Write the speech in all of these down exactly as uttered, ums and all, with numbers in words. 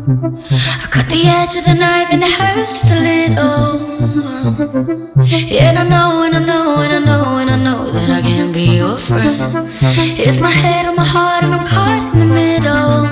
I cut the edge of the knife and it hurts just a little. And I know, and I know, and I know, and I know that I can't be your friend. It's my head on my heart and I'm caught in the middle.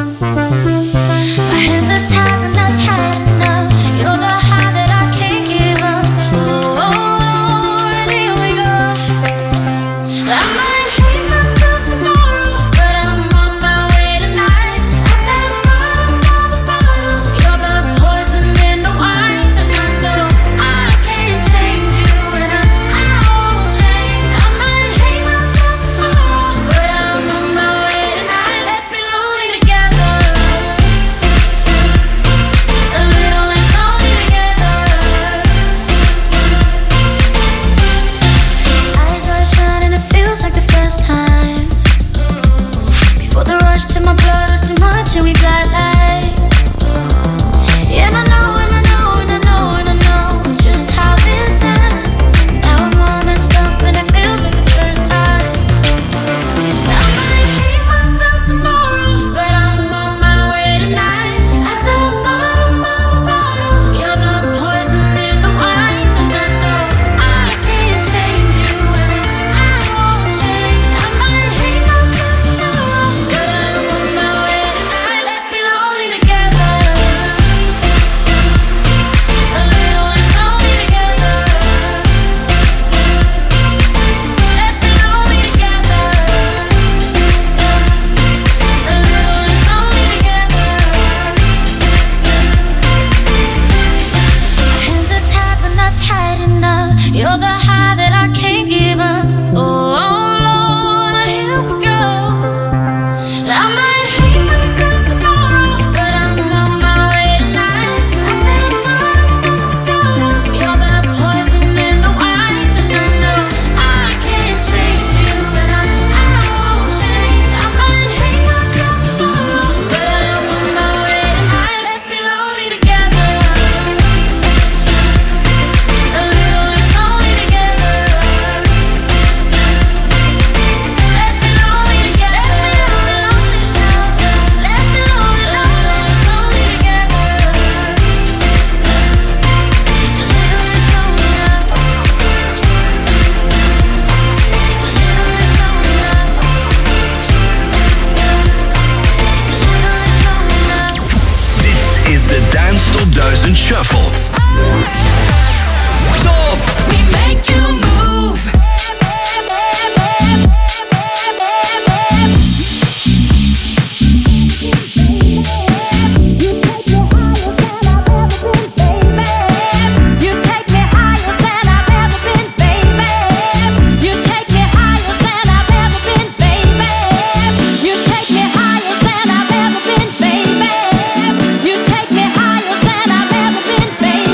My hands are tied and not tight enough. You're the high that I can't give up. Oh, oh, oh, and here we go. I might hate myself tomorrow, but I'm on my way tonight. At that bottom of the bottle, you're the poison in the wine. And I know I can't change you, and I, I won't change. I might hate myself tomorrow, but I'm on my way tonight. Let's be lonely together. A little less lonely together. Eyes wide shut and it feels like the first time. Before the rush to my blood was too much and we got light. Yeah, and I know, and I know, and I know, and I know just how this ends. Now I'm all messed up and it feels like the first time. I might hate myself tomorrow, but I'm on my way tonight. At the bottom of the bottle, you're the poison in the wine. And I know I can't change you, and I, I won't change. I might hate myself tomorrow, but I'm on my way tonight. Let's be lonely together. A little less lonely together. Let's be lonely together. A little less lonely together. My hands are tied but not tight enough. You're the high that I can't give up. Oh, Lord, here we go. I might hate myself tomorrow, but I'm on my way tonight. At that bottom of the bottle, you're the poison in the wine. And I know I can't change you, and I, I won't change. I might hate myself tomorrow, but I'm on my way tonight. Let's be lonely together. A little less lonely together. Let's be lonely together. Let's be lonely, lonely, less lonely together. A little less lonely love. A little less lonely love. A little less lonely love. Dit is de Dance Top duizend Shuffle. Top! We make you move. You take me higher than I've ever been, baby. You take me higher than I've ever been, baby. You take me higher than I've ever been, baby. You take me higher than I've ever been, baby.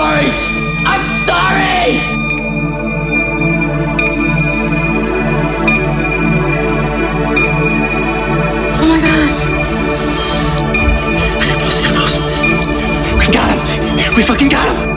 George! I'm sorry! Oh my god. Here, boss, here, boss. We got him. We fucking got him.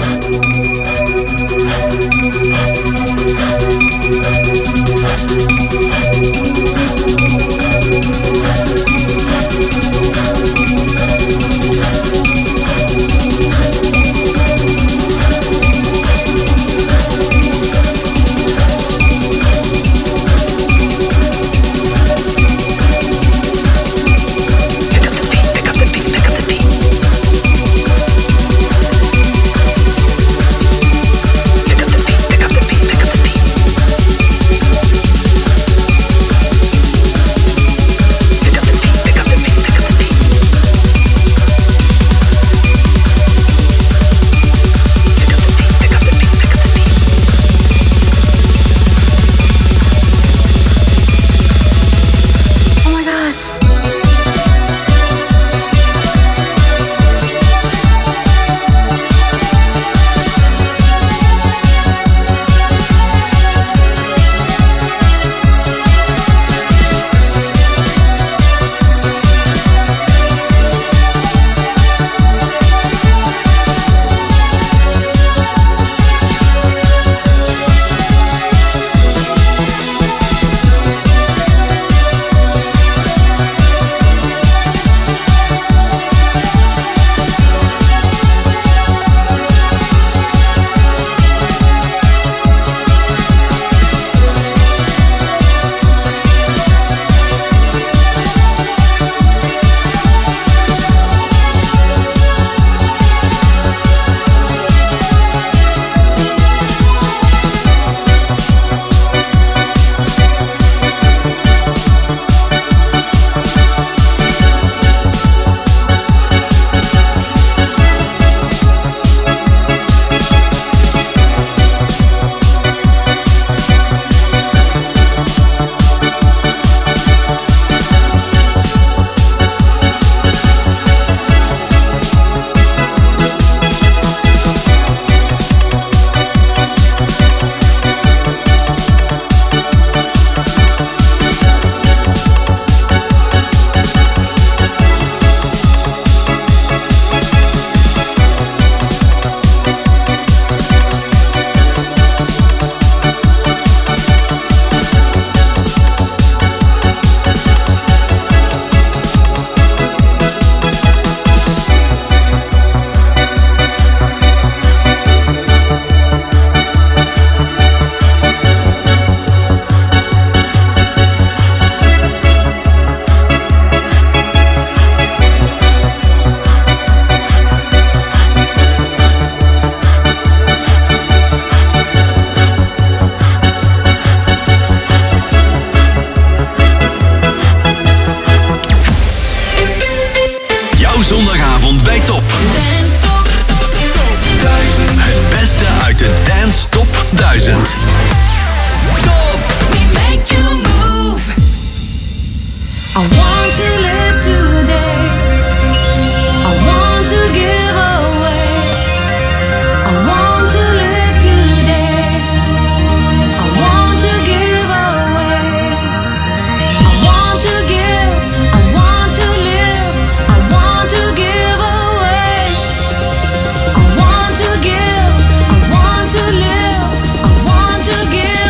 Zondagavond bij Top. Dance Top. Het beste uit de Dance Top duizend. Top. We make you move. I want to live today. I want to give away. I want to live today. I want to give away. I want to give. I want to live. I want to give away. I want to give. I want to live. I want to give.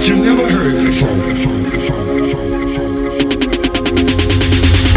but you never heard the funk, the funk, the funk, the funk, the funk, the funk.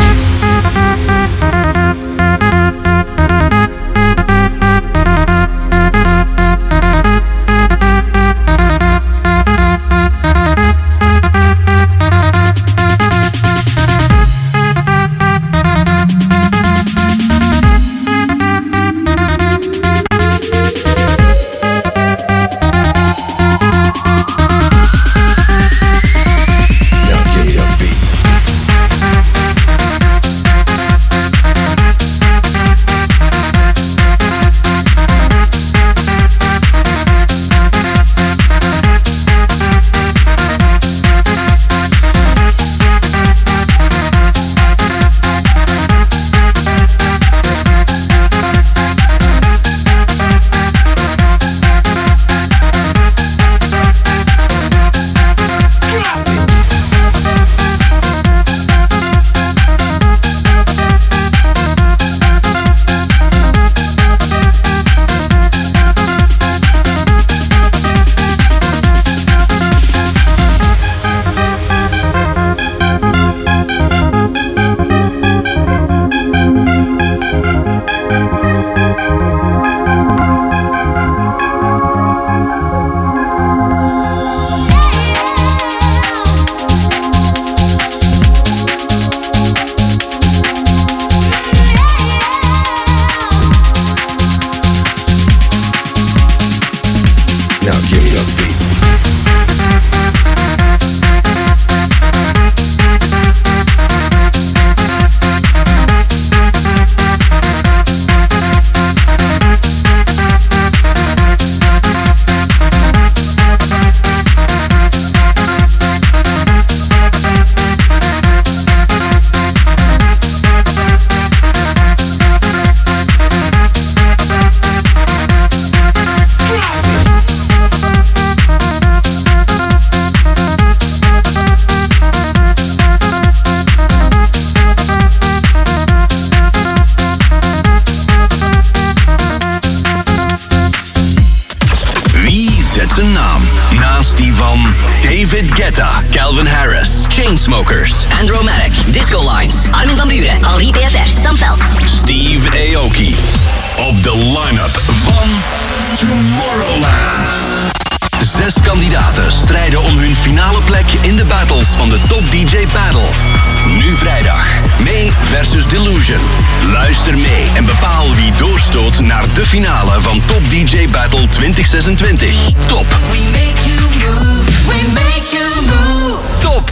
zijn naam naast die van David Guetta, Calvin Harris, Chainsmokers, Andromatic, Disco Lines, Armin van Buuren, Henri P F R, Sam Veld, Steve Aoki. Op de line-up van Tomorrowland. Zes kandidaten strijden om hun finale plek in de battles van de Top D J Battle. Nu vrijdag, May versus Delusion. Luister mee en bepaal wie doorstoot naar de finale van Top D J Battle twintig zesentwintig. Top. We make you move, we make you move. Top.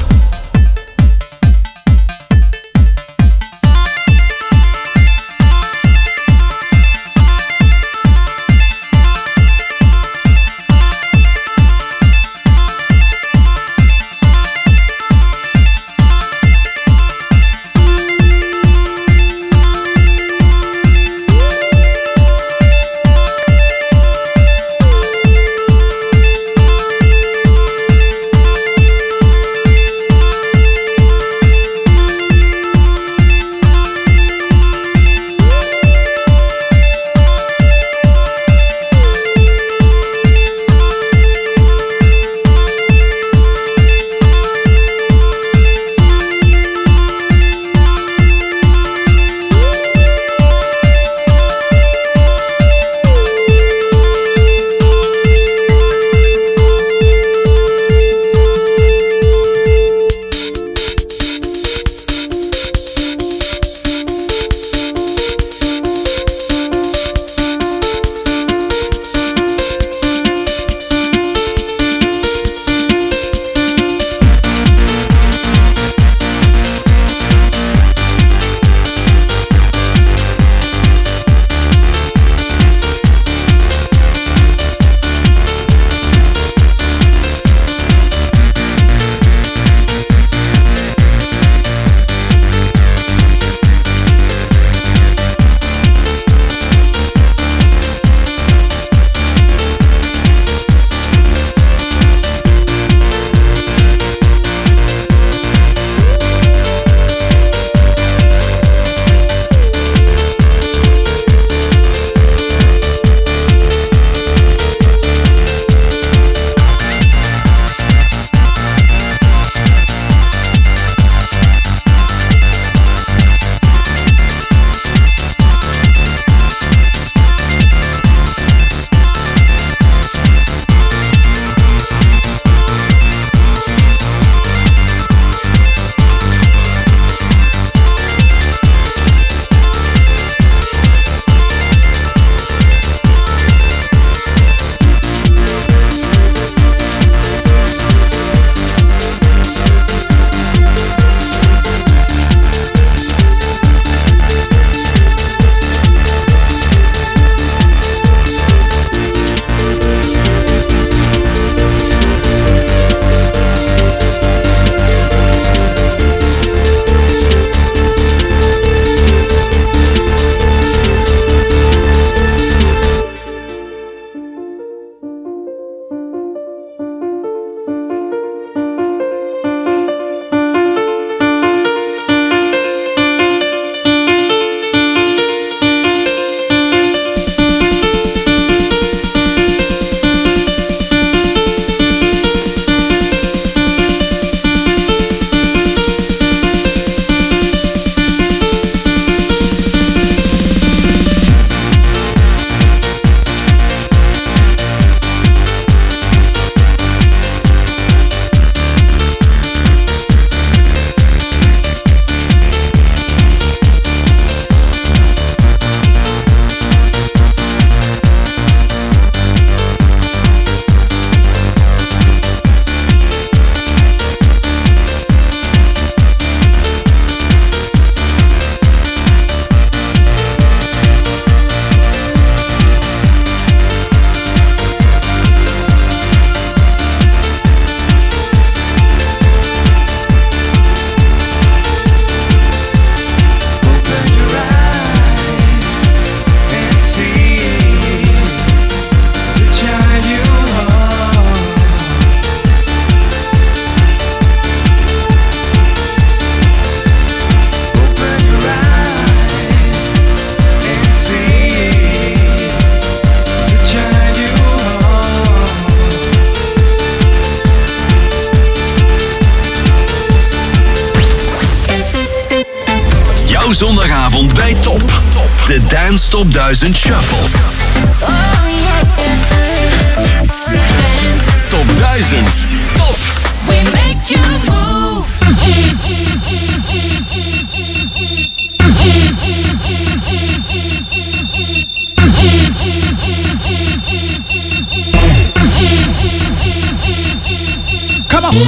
Dance Top duizend Shuffle. Oh yeah. Dance. Top duizend. Top. We make you move. Come on.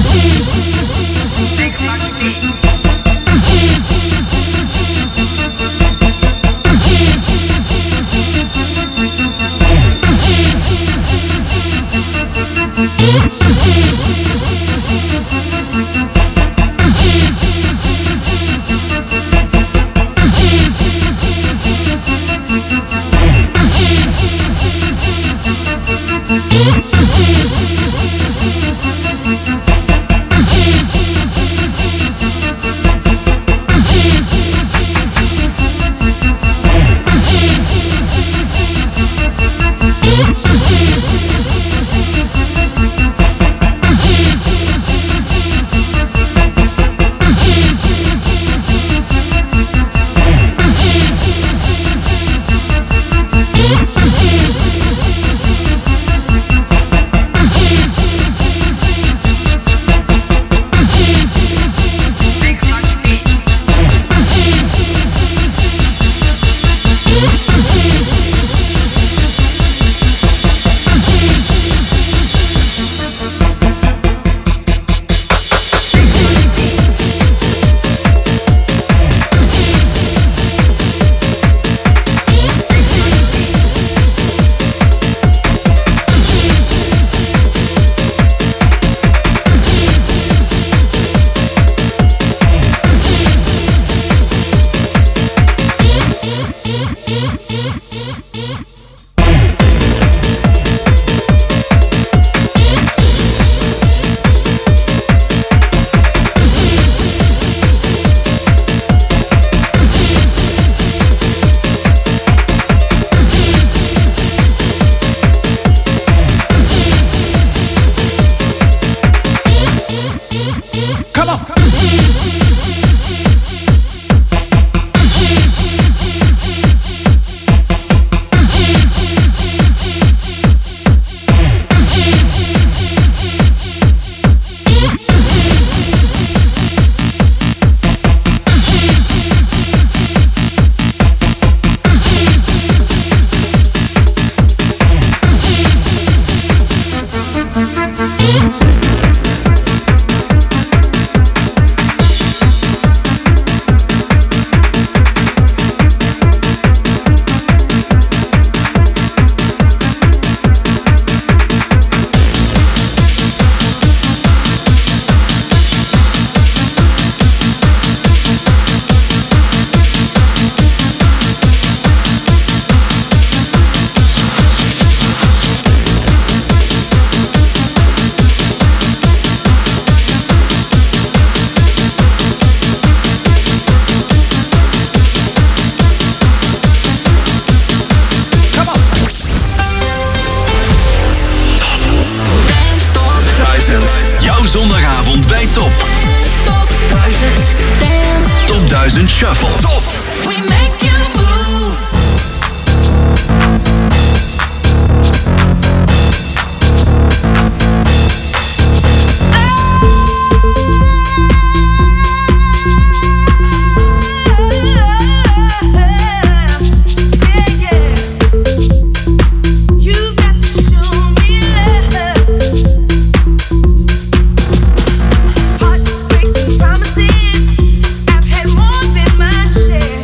Zondagavond bij Top. Top duizend. Dance. Top duizend Shuffle. Top. We make you move. Heartbreaks and promises, I've had more than my share.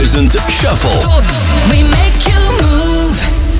duizend Shuffle. We make you move.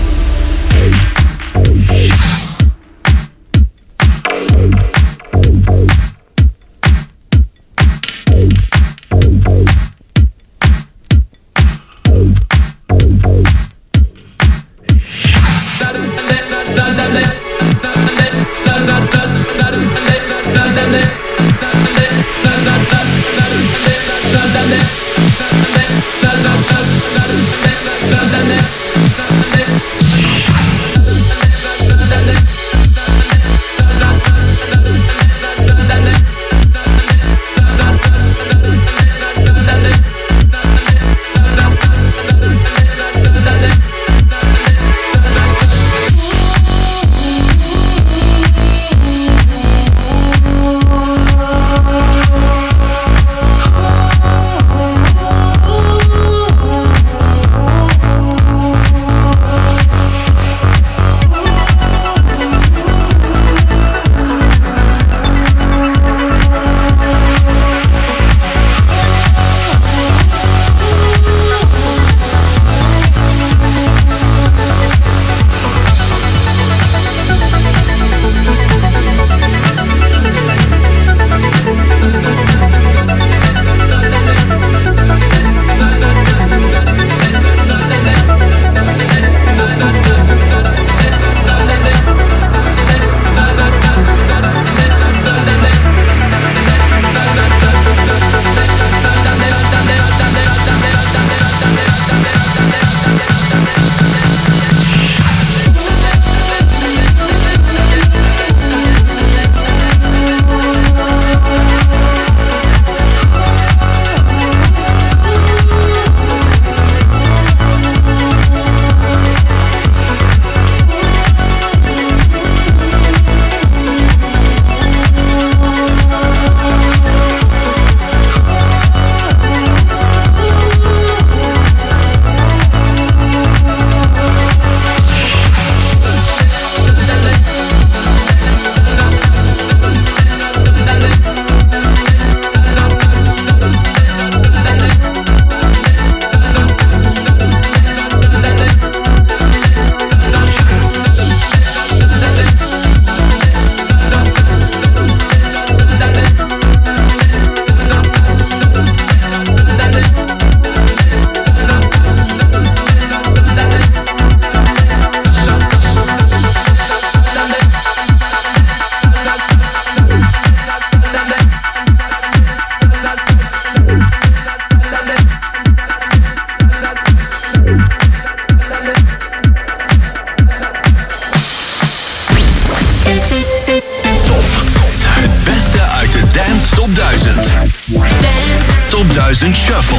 duizend Shuffle.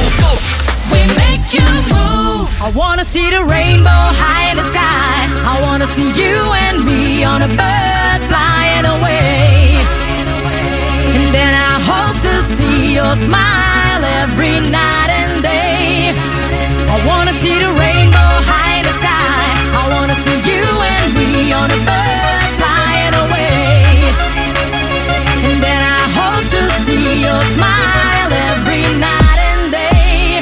We make you move. I wanna see the rainbow high in the sky. I wanna see you and me on a bird flying away. And then I hope to see your smile every night and day. I wanna see the rainbow high in the sky. I wanna see you and me on a bird flying away. And then I hope to see your smile every night and day.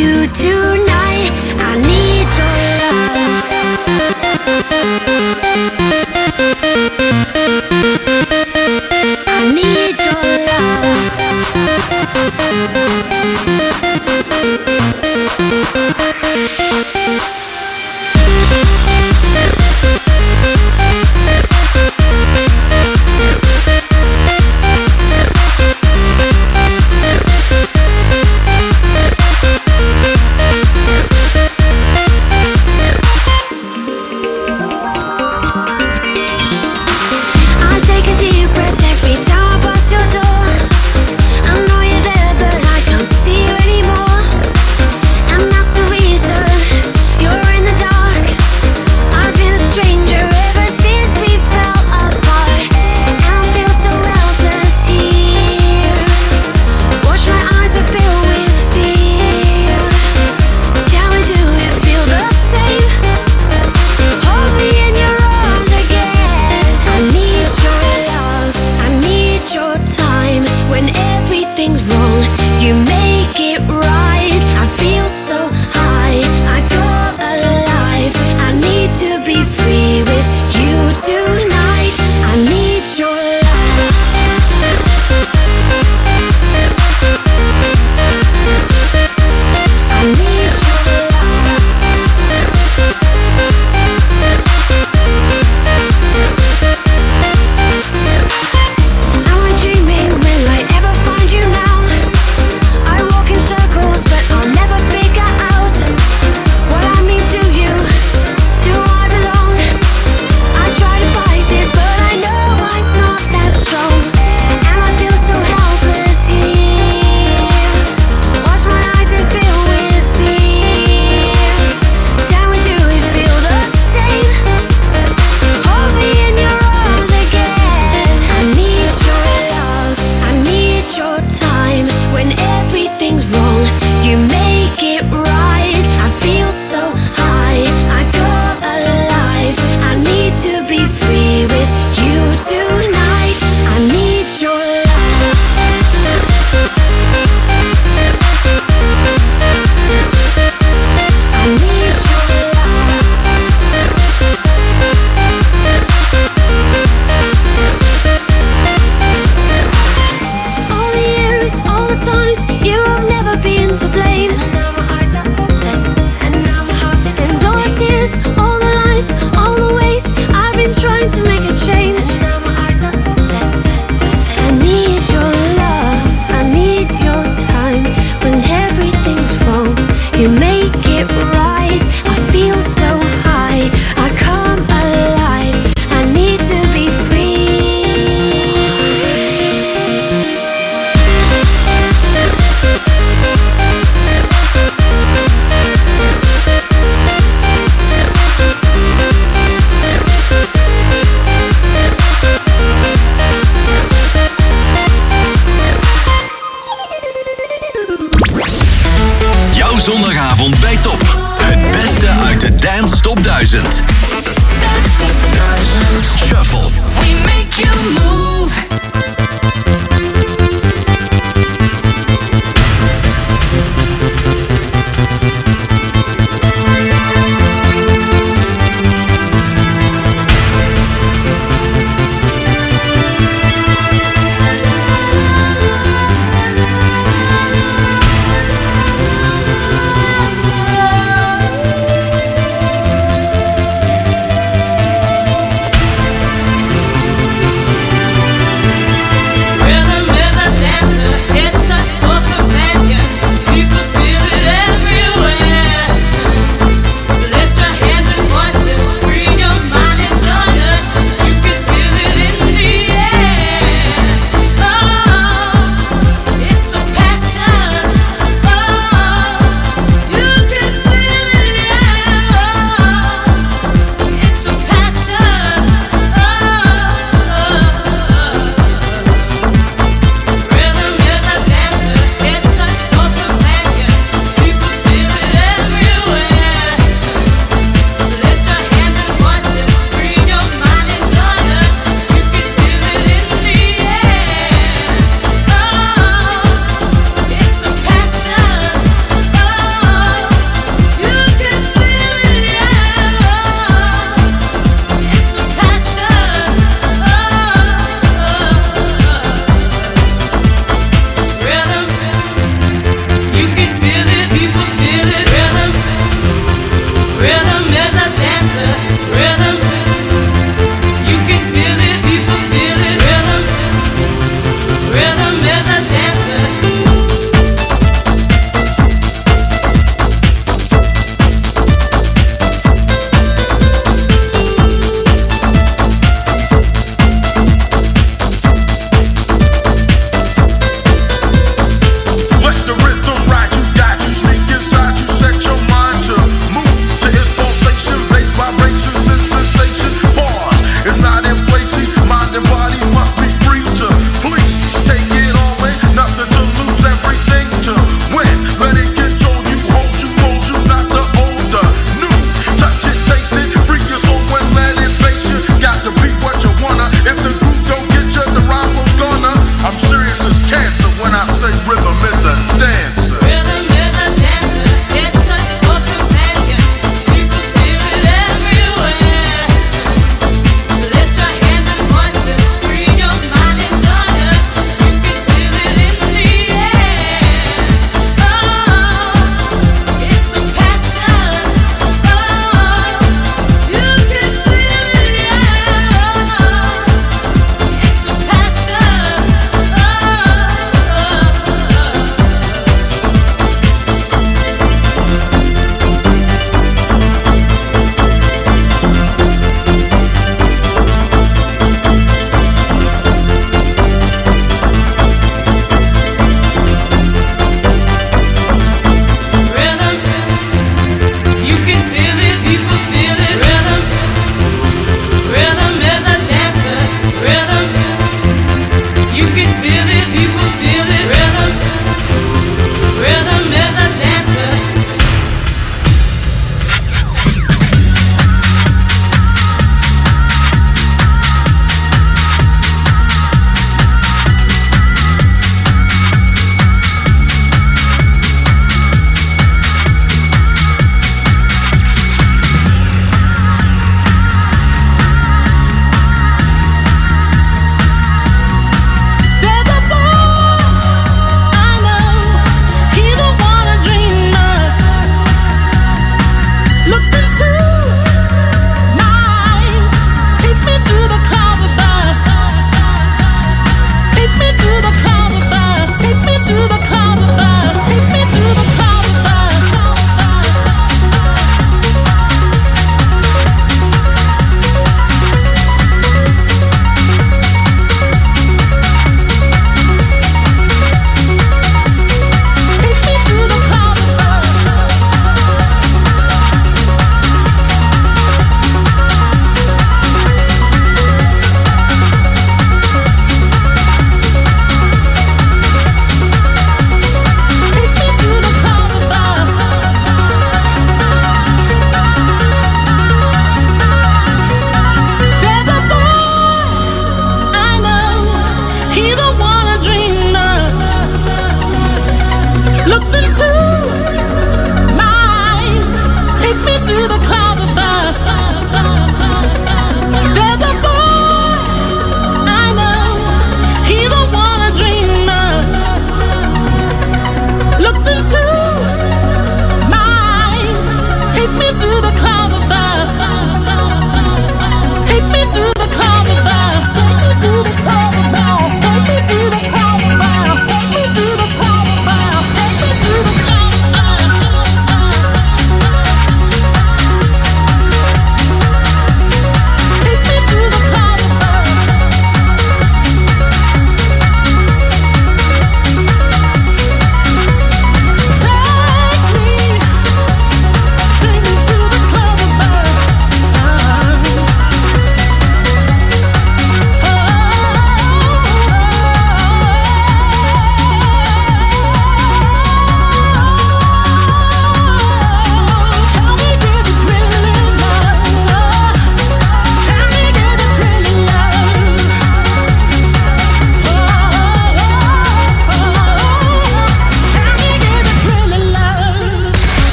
you tonight. I need your love. I need your love. I take a deep breath every time I pass your door. I know you're there, but I can't see you anymore. And that's the reason you're in the dark. I've been a stranger ever since we fell apart. And I feel so helpless here. Watch my eyes are filled with fear. Tell me, do you feel the same? Hold me in your arms again. I need your love, I need your time. When everything's wrong, you make it right. I feel so high, I come alive. I need to be free with you tonight. I need your love. I need your love. Am I dreaming? Will I ever find you now? I walk in circles, but I'll never figure out what I mean to you. Do I belong? I try to fight this, but I know I'm not that strong. And I feel so helpless here. Watch my eyes and fill with fear. Tell me, do you feel the same? Hold me in your arms again. I need your love, I need your time. When everything's wrong, you make it right. I feel so high, I come alive. I need to be free with you tonight. I need your love. I need your love. All the years, all the times, you have never been to blame. And now my eyes are open, and now my heart is and all the tears, all the lies, all the ways I've been trying to make a change. And now my eyes are open. I need your love, I need your time. When everything's wrong, you make it right. I feel so high, I come alive. I need to be free. Jouw zondagavond bij Top. Het beste uit de Dance Top duizend. Shuffle. We make you move. I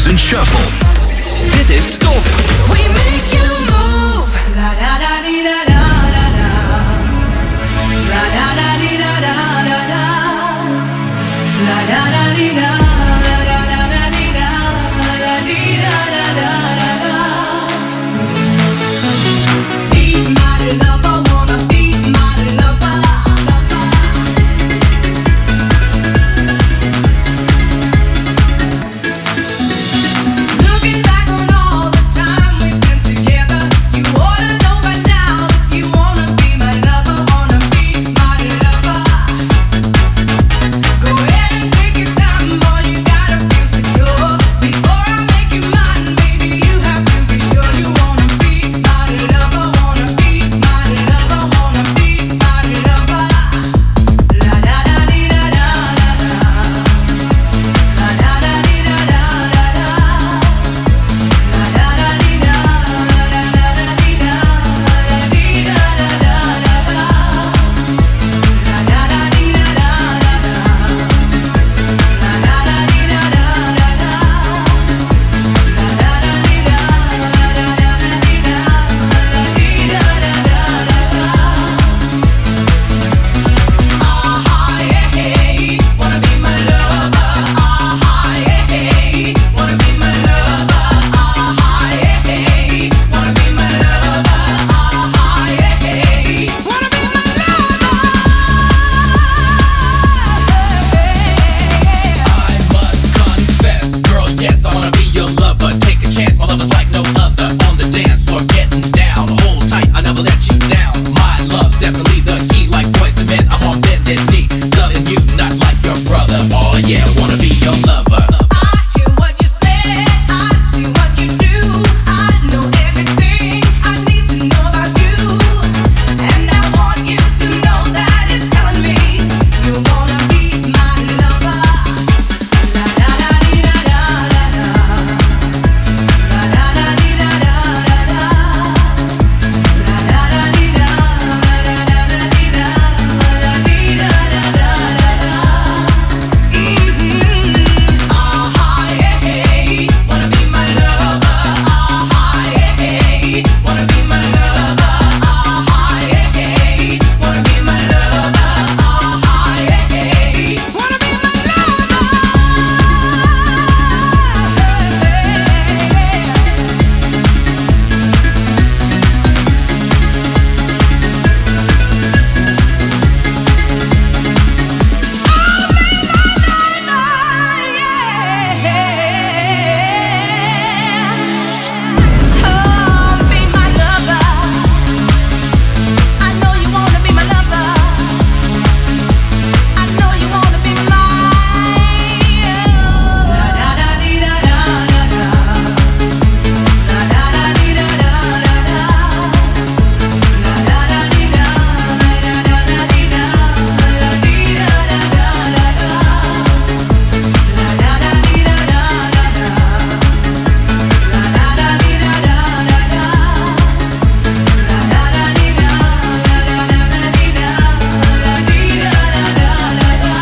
duizend Shuffle. Dit is Top. We make you move. La da da dee da da da da. La da da dee da da da da. La da da dee da da da da dee da da dee da da da da. Be my lover, wanna be my lover. Looking back on all the time we spent together, you ought to know by now if you wanna be my lover, wanna be my lover. Go ahead and take your time, boy, you gotta feel secure. Before I make you mine, baby, you have to be sure you wanna be my lover, wanna be my lover, wanna be my lover. La da da dee da da da da. La da da dee da da da da. La da da dee da da da da dee da da dee da da da da da. La da da dee da da da da. La da da dee da da da da. La da da dee da da da dee da da dee da da da da. Ah yeah, hey, wanna be my lover. Ah yeah, hey, wanna be my lover. Ah yeah, hey, wanna be my lover. Ah yeah, hey, wanna be my lover. I must confess, girl, yes, I wanna be your lover. Take a chance, my lover's like no other. On the dance floor, getting down. Hold tight, I never let you down. My love's definitely the key, like boys to men. I'm on bended knee, loving you, not like your brother. Oh yeah, wanna be your lover. I hear what you say, I see what you do. I know everything I need to know about you, and I want you to know that it's telling me you wanna be my lover. La da da dee da da da da. La da da dee da da da da. La da da dee da da da da dee da da dee da da da da. Ah yeah, hey, wanna be my lover. Ah yeah, hey, wanna be my lover. Ah yeah, hey, wanna be my lover. Ah yeah, hey, wanna be my lover. Oh, be my lover. I know you wanna be my lover. I know you wanna be mine. La da da dee da da da da. La da da dee da da da da. La da da dee da da da da dee da da dee da da da da da. La da da dee da da da da. La da da dee da da da da. La da da dee da da da da dee da da dee da da da da.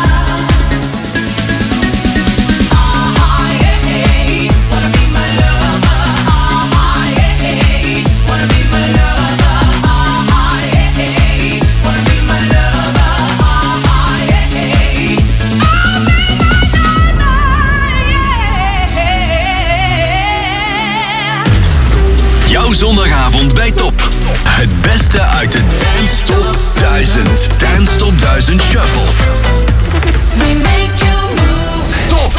Ah yeah, hey, wanna be my lover. Ah yeah, hey, wanna be my lover. Ah yeah, hey, wanna be my lover. Ah yeah, hey, I'll be my lover. Jouw zondagavond bij Top. Het beste uit de Dance Top duizend. Dance Top duizend Shuffle. We make you move. Top.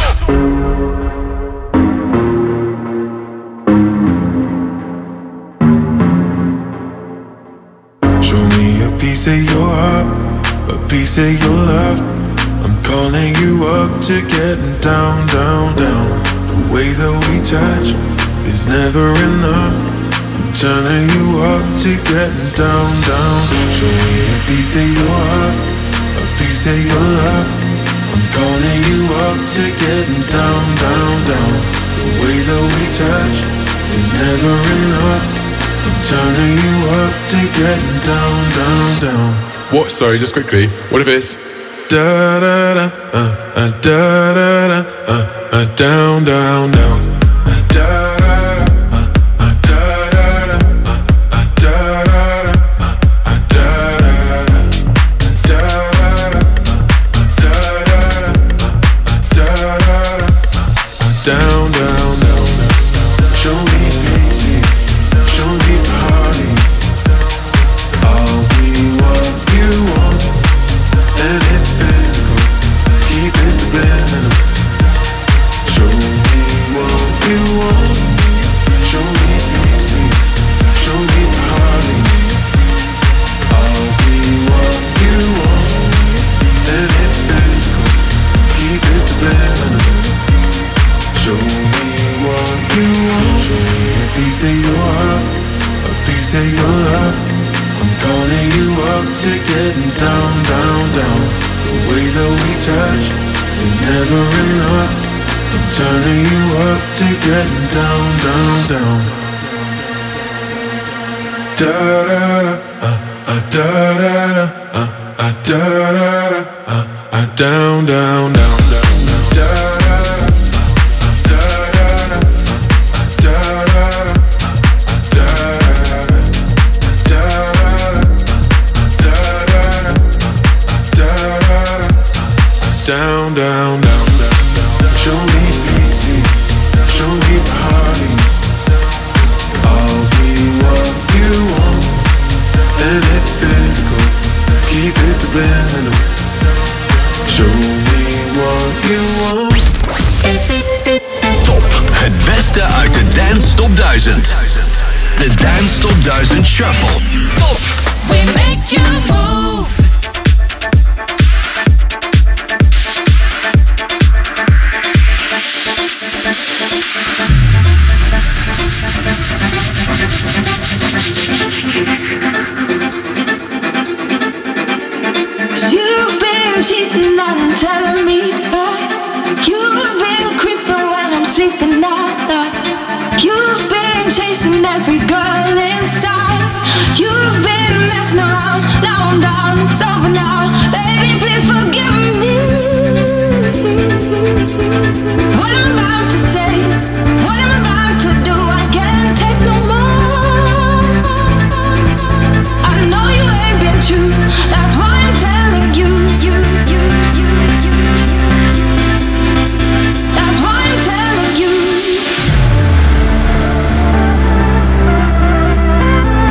Show me a piece of your heart, a piece of your love. I'm calling you up to getting down, down, down. The way that we touch is never enough. I'm turning you up to getting down, down. Show me a piece of your heart, a piece of your love. I'm calling you up to getting down, down, down. The way that we touch is never enough. I'm turning you up to getting down, down, down. What? Sorry, just quickly. What if it's da da da uh uh da da da uh uh down, down, down. Down, down, down. Show me easy. Show me party. I'll be what you want, and it's physical. Keep it subliminal. Show me what you want. Show me easy. Show me party. I'll be what you want, and it's physical. Keep it subliminal. Show me what you want. Show me a piece of your heart, a piece of your love. I'm calling you up to getting down, down, down. The way that we touch is never enough. I'm turning you up to getting down, down, down. Da da da, uh, uh, da da da, uh, uh, da da da, uh, uh, down, down, down, down, da da. Down, down, down, down. Show me easy. Show me party. I'll be what you want, and it's physical. Keep it subliminal. Show me what you want. Top, het beste uit de Dance Top duizend. De Dance Top duizend Shuffle. Top. We make you move.